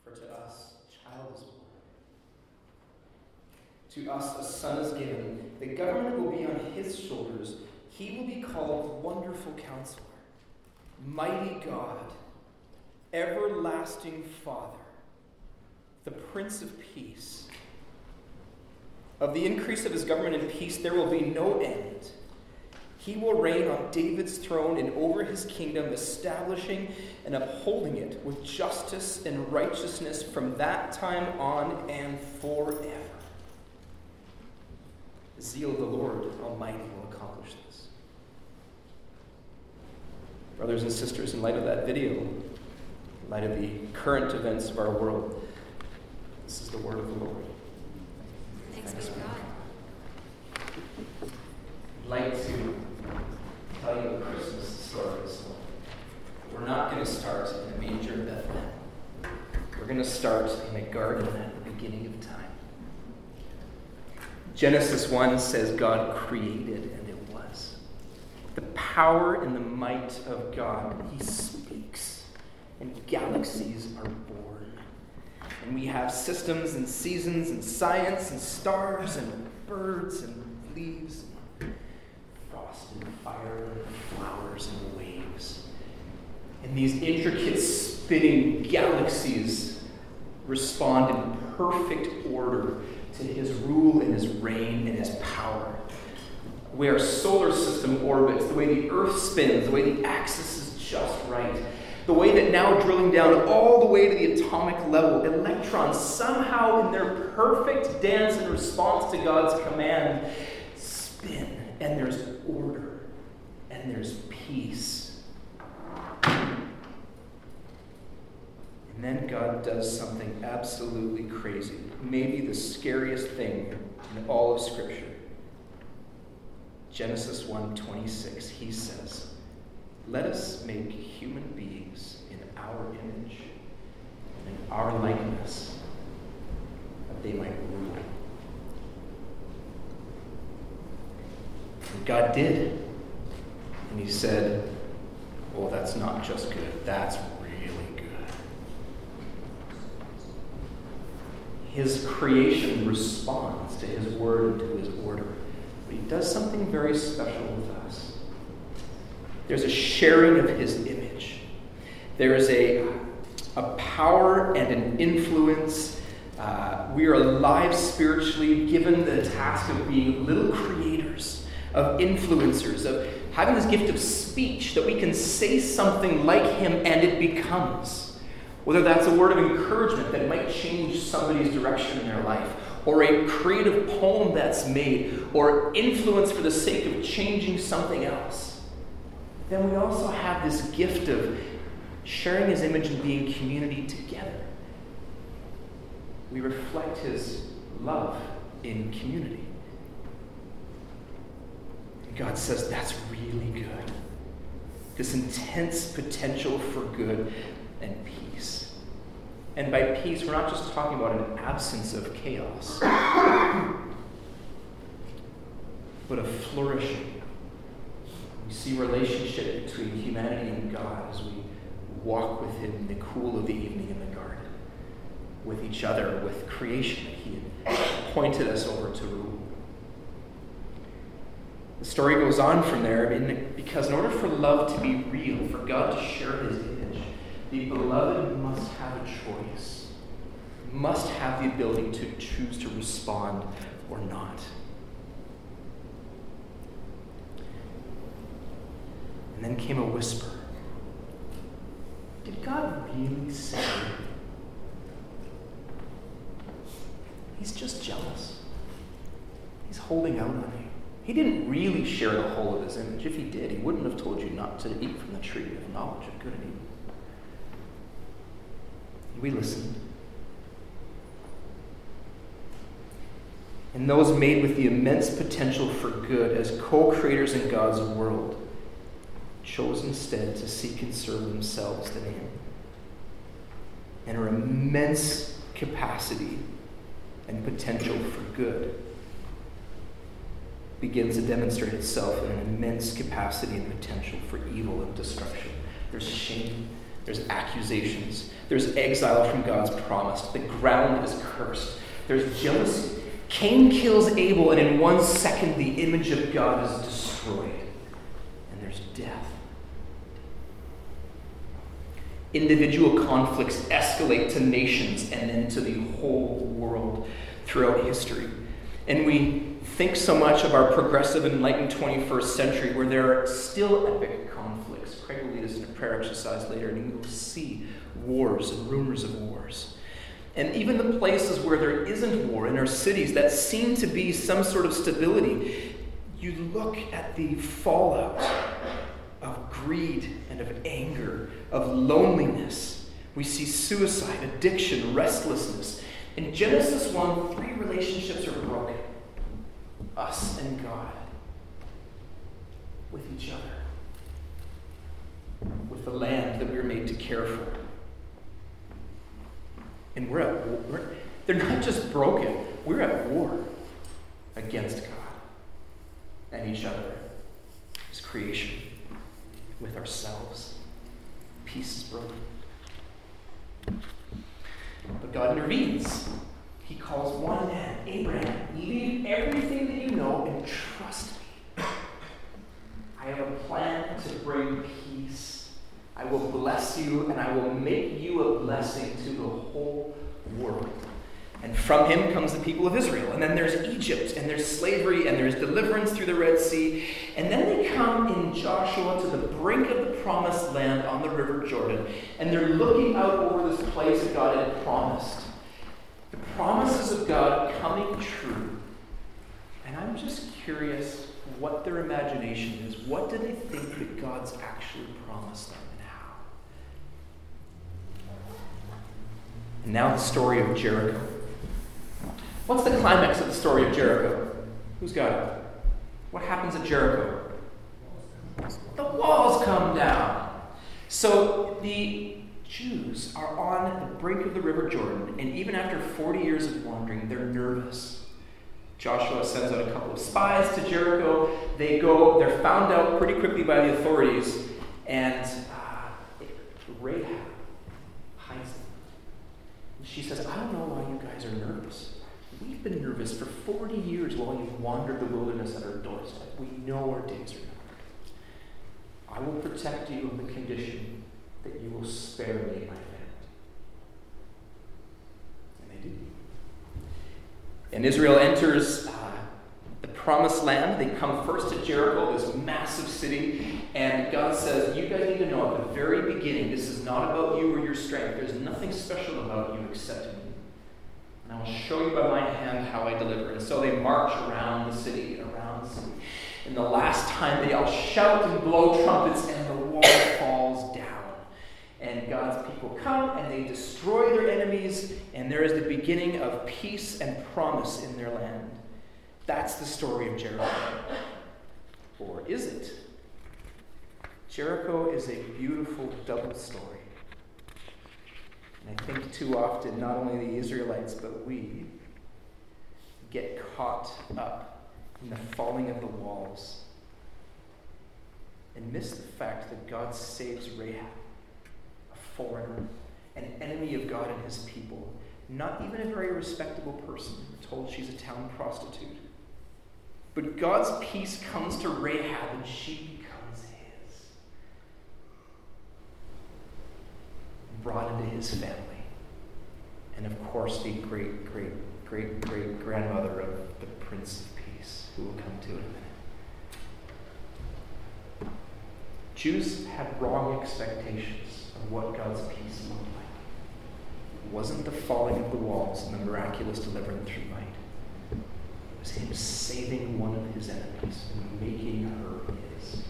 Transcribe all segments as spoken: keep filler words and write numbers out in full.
For to us a child is born. To us a son is given. The government will be on his shoulders. He will be called Wonderful Counselor, Mighty God, Everlasting Father, the Prince of Peace. Of the increase of his government and peace there will be no end. He will reign on David's throne and over his kingdom, establishing and upholding it with justice and righteousness from that time on and forever. The zeal of the Lord Almighty will accomplish this. Brothers and sisters, in light of that video, in light of the current events of our world, this is the word of the Lord. Thanks be to God. I'd like to tell you a Christmas story this morning. We're not going to start in a manger in Bethlehem. We're going to start in a garden at the beginning of time. Genesis one says God created, and it was. The power and the might of God. He speaks, and galaxies are born. And we have systems and seasons and science and stars and birds and leaves and frost and fire and flowers and waves. And these intricate spinning galaxies respond in perfect order to his rule and his reign and his power. The way our solar system orbits, the way the earth spins, the way the axis is just right, the way that now drilling down all the way to the atomic level, electrons somehow in their perfect dance in response to God's command spin, and there's order, and there's peace. And then God does something absolutely crazy, maybe the scariest thing in all of Scripture. Genesis one twenty-six, he says, "Let us make human beings in our image and in our likeness, that they might rule." And God did. And he said, "Oh, that's not just good, that's really good." His creation responds to his word and to his order. But he does something very special with us. There's a sharing of his image. There is a, a power and an influence. Uh, we are alive spiritually, given the task of being little creators, of influencers, of having this gift of speech that we can say something like him and it becomes. Whether that's a word of encouragement that might change somebody's direction in their life, or a creative poem that's made, or influence for the sake of changing something else. Then we also have this gift of sharing his image and being community together. We reflect his love in community. And God says that's really good. This intense potential for good and peace. And by peace, we're not just talking about an absence of chaos, but a flourishing. We see relationship between humanity and God as we walk with him in the cool of the evening in the garden, with each other, with creation that he had pointed us over to rule. The story goes on from there, because in order for love to be real, for God to share his image, the beloved must have a choice, must have the ability to choose to respond or not. And then came a whisper. Did God really say? He's just jealous. He's holding out on you. He didn't really share the whole of his image. If he did, he wouldn't have told you not to eat from the tree of knowledge of good and evil. We listened. And those made with the immense potential for good as co-creators in God's world chose instead to seek and serve themselves than him. And her immense capacity and potential for good begins to demonstrate itself in an immense capacity and potential for evil and destruction. There's shame, There's accusations. There's exile from God's promise. The ground is cursed. There's jealousy. Cain kills Abel, and in one second the image of God is destroyed. And there's death. Individual conflicts escalate to nations and then to the whole world throughout history. And we think so much of our progressive and enlightened twenty-first century where there are still epic conflicts. Craig will lead us in a prayer exercise later, and we will see wars and rumors of wars. And even the places where there isn't war in our cities that seem to be some sort of stability, you look at the fallout of greed and of anger, of loneliness. We see suicide, addiction, restlessness. In Genesis one, three relationships are broken. Us and God. With each other. With the land that we were made to care for. And we're at war. We're, they're not just broken. We're at war against God and each other, His creation, with ourselves. Peace is broken. But God intervenes. He calls one man, Abraham, leave everything that you know and trust me. I have a plan to bring peace. I will bless you, and I will make you a blessing to the whole world. And from him comes the people of Israel. And then there's Egypt, and there's slavery, and there's deliverance through the Red Sea. And then they come in Joshua to the brink of the promised land on the River Jordan. And they're looking out over this place that God had promised. The promises of God coming true. And I'm just curious what their imagination is. What do they think that God's actually promised them? And now the story of Jericho. What's the climax of the story of Jericho? Who's got it? What happens at Jericho? The walls come down. So the Jews are on the brink of the River Jordan, and even after forty years of wandering, they're nervous. Joshua sends out a couple of spies to Jericho. They go, they're found out pretty quickly by the authorities, and uh, Rahab hides them. She says, I don't know why you guys are nervous. We've been nervous for forty years while you've wandered the wilderness at our doorstep. We know our days are numbered. I will protect you on the condition that you will spare me my family. And they do. And Israel enters uh, the promised land. They come first to Jericho, this massive city. And God says, you guys need to know at the very beginning, this is not about you or your strength. There's nothing special about you except me. And I will show you by my hand how I deliver. And so they march around the city, around the city. And the last time they all shout and blow trumpets, and the wall falls down. And God's people come and they destroy their enemies, and there is the beginning of peace and promise in their land. That's the story of Jericho. Or is it? Jericho is a beautiful double story. And I think too often, not only the Israelites, but we get caught up in the falling of the walls and miss the fact that God saves Rahab, a foreigner, an enemy of God and his people, not even a very respectable person. We're told she's a town prostitute. But God's peace comes to Rahab, and she becomes his. Brought into his family. And of course, the great, great, great, great grandmother of the Prince of Peace, who we'll come to in a minute. Jews had wrong expectations of what God's peace looked like. It wasn't the falling of the walls and the miraculous deliverance through might. It was him saving one of his enemies and making her his.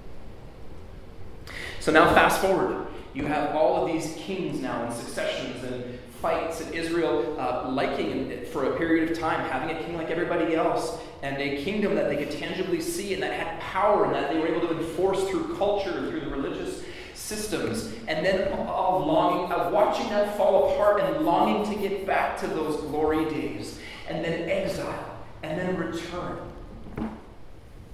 So now fast forward. You have all of these kings now in successions and fights, and Israel uh, liking it for a period of time, having a king like everybody else, and a kingdom that they could tangibly see and that had power and that they were able to enforce through culture and through the religious systems. And then uh, longing, uh, watching that fall apart and longing to get back to those glory days. And then exile. And then return.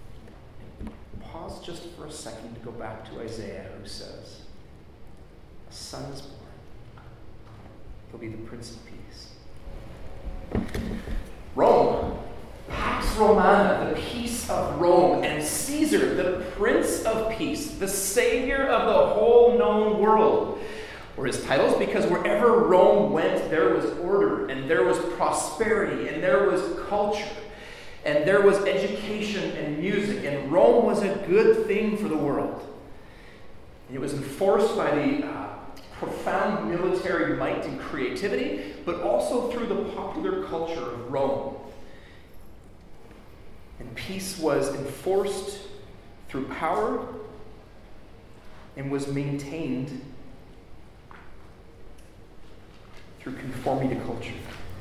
Pause just for a second to go back to Isaiah, who says, A son is born. He'll be the Prince of Peace. Rome, Pax Romana, the peace of Rome, and Caesar, the Prince of Peace, the Savior of the whole known world, were his titles, because wherever Rome went, there was order, and there was prosperity, and there was culture, and there was education and music, and Rome was a good thing for the world. And it was enforced by the uh, profound military might and creativity, but also through the popular culture of Rome. And peace was enforced through power and was maintained through conformity to culture.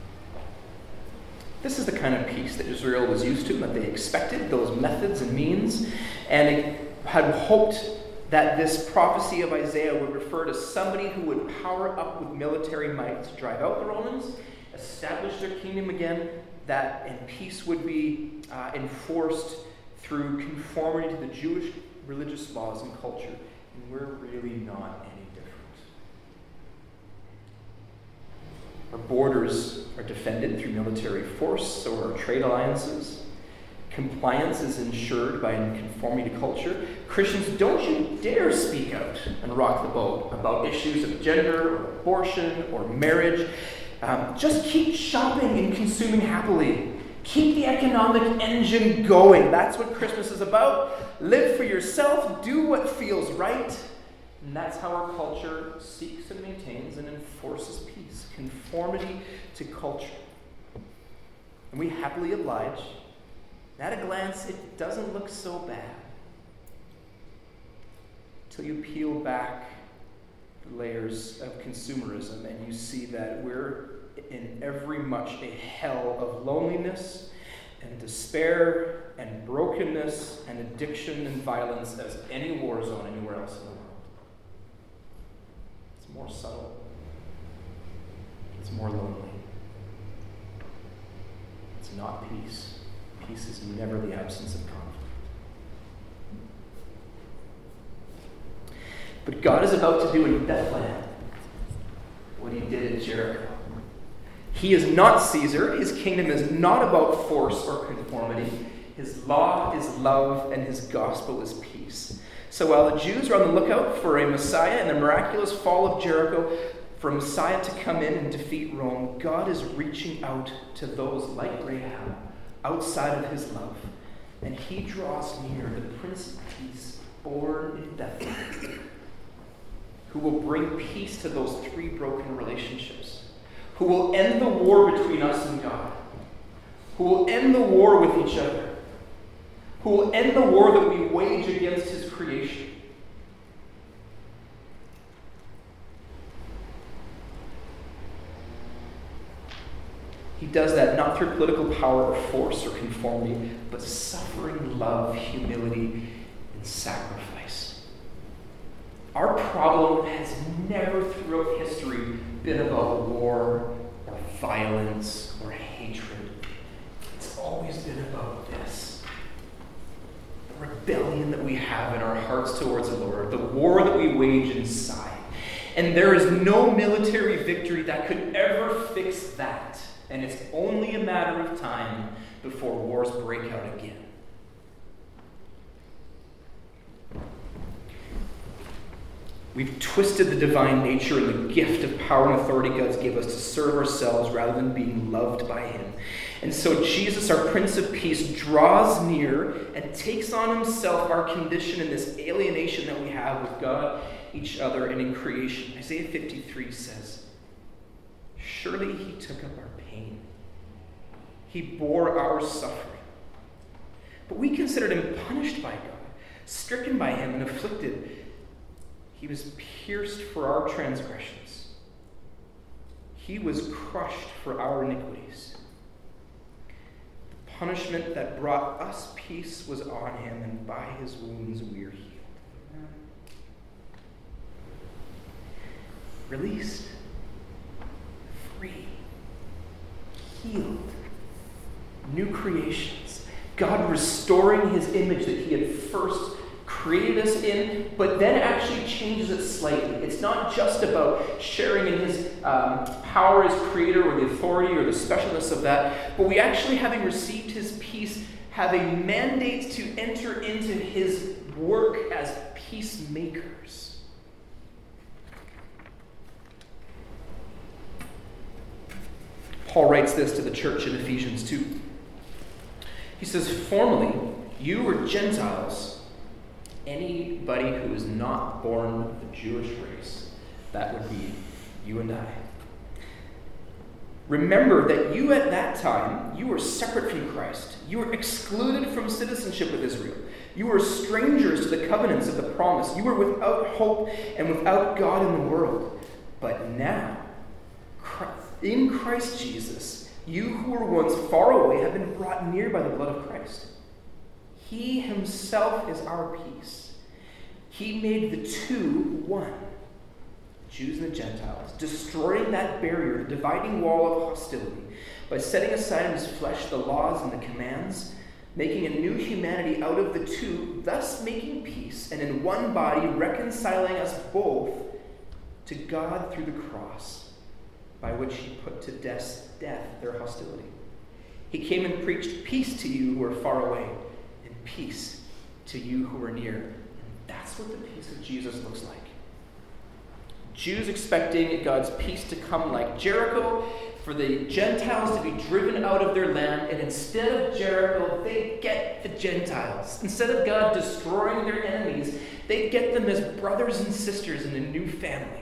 This is the kind of peace that Israel was used to, that they expected, those methods and means, and it had hoped that this prophecy of Isaiah would refer to somebody who would power up with military might to drive out the Romans, establish their kingdom again, that and peace would be uh, enforced through conformity to the Jewish religious laws and culture. And we're really not any different. Our borders are defended through military force, so are our trade alliances. Compliance is ensured by conformity to culture. Christians, don't you dare speak out and rock the boat about issues of gender or abortion or marriage. Um, just keep shopping and consuming happily. Keep the economic engine going. That's what Christmas is about. Live for yourself. Do what feels right. And that's how our culture seeks and maintains and enforces peace. Conformity to culture. And we happily oblige. At a glance, it doesn't look so bad. Until you peel back the layers of consumerism and you see that we're in every much a hell of loneliness and despair and brokenness and addiction and violence as any war zone anywhere else in the world. It's more subtle. It's more lonely. It's not peace. Peace is never the absence of conflict. But God is about to do in Bethlehem what he did at Jericho. He is not Caesar. His kingdom is not about force or conformity. His law is love, and his gospel is peace. So while the Jews are on the lookout for a Messiah and the miraculous fall of Jericho, for a Messiah to come in and defeat Rome, God is reaching out to those like Rahab, outside of his love. And he draws near the Prince of Peace, born in Bethlehem, who will bring peace to those three broken relationships, who will end the war between us and God, who will end the war with each other, who will end the war that we wage against his creation. He does that not through political power or force or conformity, but suffering, love, humility, and sacrifice. Our problem has never throughout history been about war or violence or hatred. It's always been about this. The rebellion that we have in our hearts towards the Lord, the war that we wage inside. And there is no military victory that could ever fix that. And it's only a matter of time before wars break out again. We've twisted the divine nature and the gift of power and authority God's given us to serve ourselves rather than being loved by him. And so Jesus, our Prince of Peace, draws near and takes on himself our condition in this alienation that we have with God, each other, and in creation. Isaiah fifty-three says, "Surely he took up our pain. He bore our suffering. But we considered him punished by God, stricken by him and afflicted. He was pierced for our transgressions. He was crushed for our iniquities. The punishment that brought us peace was on him, and by his wounds we are healed." Released, free, healed, new creations. God restoring his image that he had first created us in, but then actually changes it slightly. It's not just about sharing in his um, power as creator or the authority or the specialness of that, but we actually, having received his peace, have a mandate to enter into his work as peacemakers. Paul writes this to the church in Ephesians two. He says, "Formerly, you were Gentiles, anybody who is not born of the Jewish race." That would be you and I. "Remember that you at that time, you were separate from Christ. You were excluded from citizenship with Israel. You were strangers to the covenants of the promise. You were without hope and without God in the world. But now, in Christ Jesus, you who were once far away have been brought near by the blood of Christ. He himself is our peace. He made the two one, Jews and the Gentiles, destroying that barrier, the dividing wall of hostility, by setting aside in his flesh the laws and the commands, making a new humanity out of the two, thus making peace, and in one body reconciling us both to God through the cross, by which he put to death, death their hostility. He came and preached peace to you who are far away, and peace to you who are near." And that's what the peace of Jesus looks like. Jews expecting God's peace to come like Jericho, for the Gentiles to be driven out of their land, and instead of Jericho, they get the Gentiles. Instead of God destroying their enemies, they get them as brothers and sisters in a new family.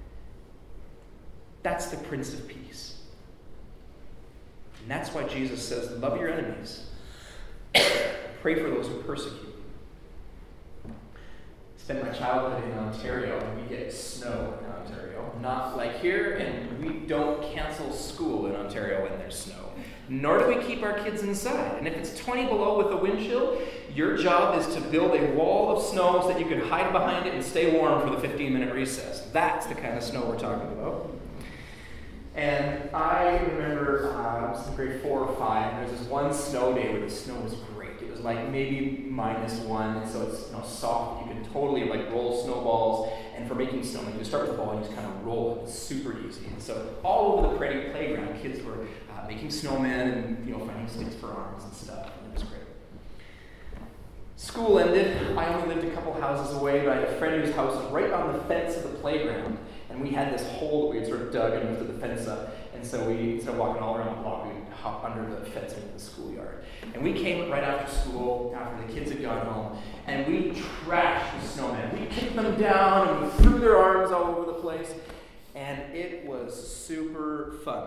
That's the Prince of Peace. And that's why Jesus says, love your enemies. Pray for those who persecute you. I spent my childhood in Ontario, and we get snow in Ontario. Not like here, and we don't cancel school in Ontario when there's snow. Nor do we keep our kids inside. And if it's twenty below with a wind chill, your job is to build a wall of snow so that you can hide behind it and stay warm for the fifteen-minute recess. That's the kind of snow we're talking about. And I remember uh, I was in grade four or five, and there was this one snow day where the snow was great. It was like maybe minus one, and so it's, you know, soft. You can totally like roll snowballs. And for making snow, like you start with the ball and you just kind of roll it. It's super easy. And so all over the play- playground, kids were uh, making snowmen and, you know, finding sticks for arms and stuff. And it was great. School ended. I only lived a couple houses away, but I had a friend whose house was right on the fence of the playground. And we had this hole that we had sort of dug and lifted the fence up. And so we, instead of walking all around the block, we'd hop under the fence into the schoolyard. And we came right after school, after the kids had gone home, and we trashed the snowmen. We kicked them down, and we threw their arms all over the place. And it was super fun.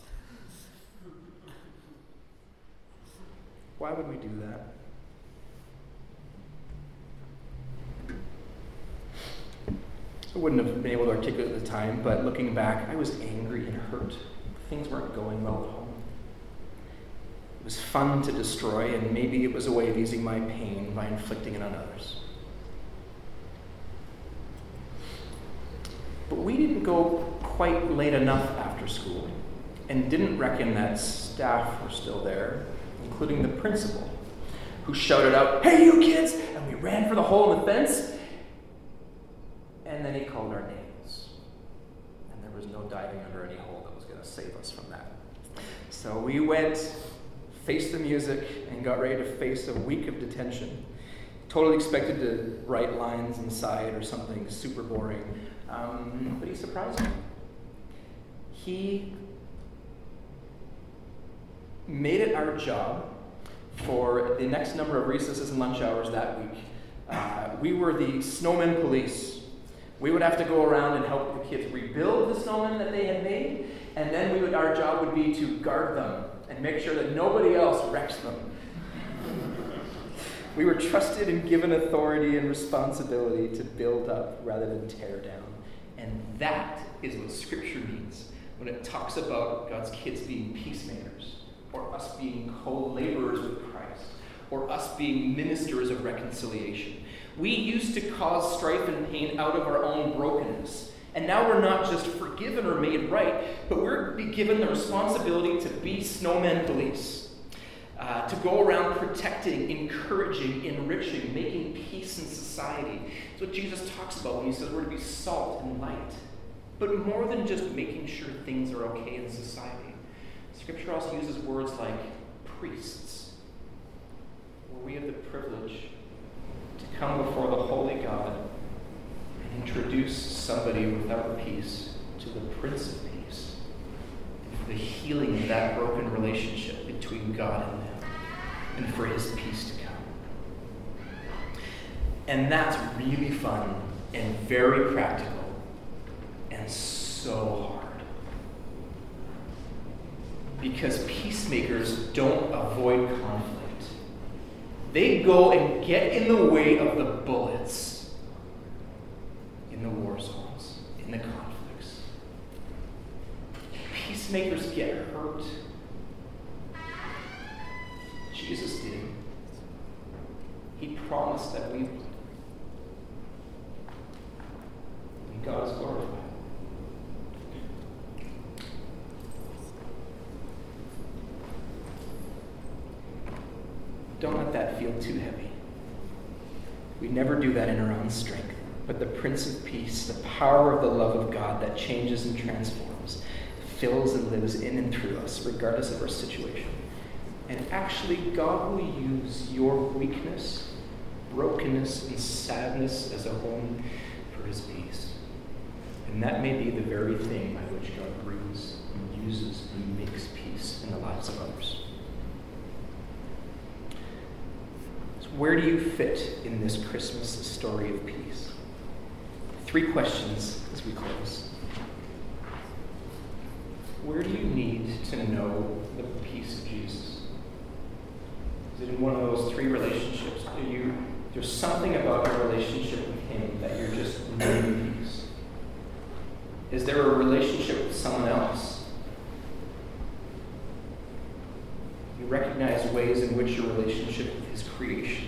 Why would we do that? I wouldn't have been able to articulate at the time, but looking back, I was angry and hurt. Things weren't going well at home. It was fun to destroy, and maybe it was a way of easing my pain by inflicting it on others. But we didn't go quite late enough after school, and didn't reckon that staff were still there, including the principal, who shouted out, "Hey, you kids!" And we ran for the hole in the fence. And then he called our names. And there was no diving under any hole that was going to save us from that. So we went, faced the music, and got ready to face a week of detention. Totally expected to write lines inside or something super boring. Um, but he surprised me. He made it our job for the next number of recesses and lunch hours that week. Uh, we were the snowman police. We would have to go around and help the kids rebuild the snowmen that they had made, and then we would, our job would be to guard them and make sure that nobody else wrecks them. We were trusted and given authority and responsibility to build up rather than tear down. And that is what Scripture means when it talks about God's kids being peacemakers, or us being co-laborers with Christ, or us being ministers of reconciliation. We used to cause strife and pain out of our own brokenness. And now we're not just forgiven or made right, but we're given the responsibility to be snowman police. Uh, uh, to go around protecting, encouraging, enriching, making peace in society. That's what Jesus talks about when he says we're to be salt and light. But more than just making sure things are okay in society, Scripture also uses words like priests, where we have the privilege to come before the holy God and introduce somebody without peace to the Prince of Peace, and for the healing of that broken relationship between God and them, and for his peace to come. And that's really fun and very practical and so hard. Because peacemakers don't avoid conflict. They go and get in the way of the bullets in the war zones, in the conflicts. Peacemakers get hurt. Jesus did. He promised that we would. And God is glorified. Don't let that feel too heavy. We never do that in our own strength, but the Prince of Peace, the power of the love of God that changes and transforms, fills and lives in and through us, regardless of our situation. And actually, God will use your weakness, brokenness, and sadness as a home for his peace. And that may be the very thing by which God brings and uses and makes peace in the lives of others. Where do you fit in this Christmas story of peace? Three questions as we close. Where do you need to know the peace of Jesus? Is it in one of those three relationships? Do you, there's something about your relationship with him that you're just knowing peace? Is there a relationship with someone else? You recognize ways in which your relationship with his creation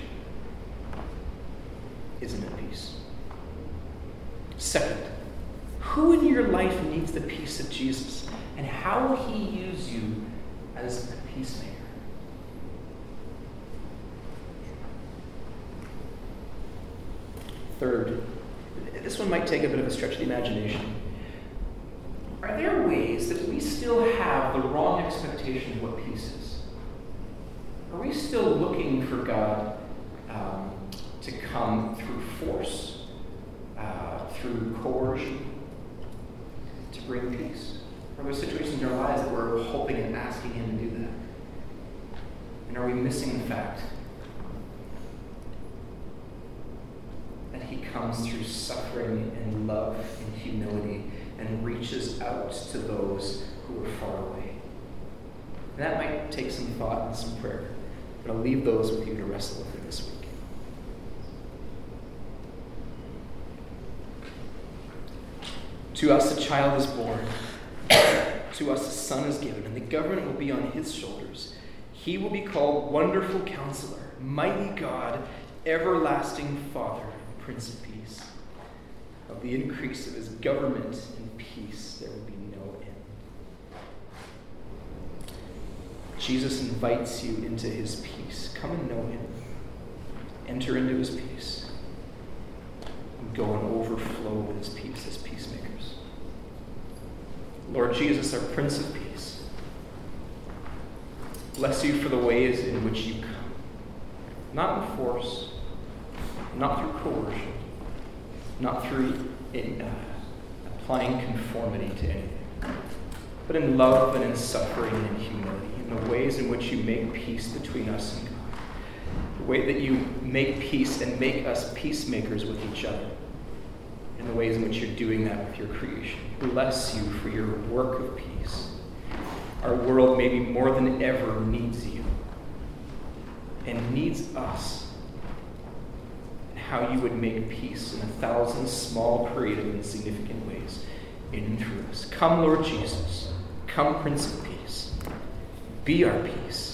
isn't at peace. Second, who in your life needs the peace of Jesus, and how will he use you as a peacemaker? Third, this one might take a bit of a stretch of the imagination. Are there ways that we still have the wrong expectation of what peace is? Are we still looking for God um, to come through force, uh, through coercion, to bring peace? Are there situations in our lives that we're hoping and asking him to do that? And are we missing the fact that he comes through suffering and love and humility and reaches out to those who are far away? And that might take some thought and some prayer. But I'll leave those with you to wrestle with this week. To us a child is born. To us a son is given, and the government will be on his shoulders. He will be called Wonderful Counselor, Mighty God, Everlasting Father, and Prince of Peace. Of the increase of his government and peace there will be no end. Jesus invites you into his peace. Come and know him. Enter into his peace. And go and overflow with his peace as peacemakers. Lord Jesus, our Prince of Peace, bless you for the ways in which you come. Not in force, not through coercion, not through in, uh, applying conformity to anything, but in love and in suffering and in humility, in the ways in which you make peace between us and God, the way that you make peace and make us peacemakers with each other, in the ways in which you're doing that with your creation. Bless you for your work of peace. Our world maybe more than ever needs you and needs us, and how you would make peace in a thousand small, creative, and significant ways in and through us. Come, Lord Jesus. Come, Prince of Peace. Be our peace.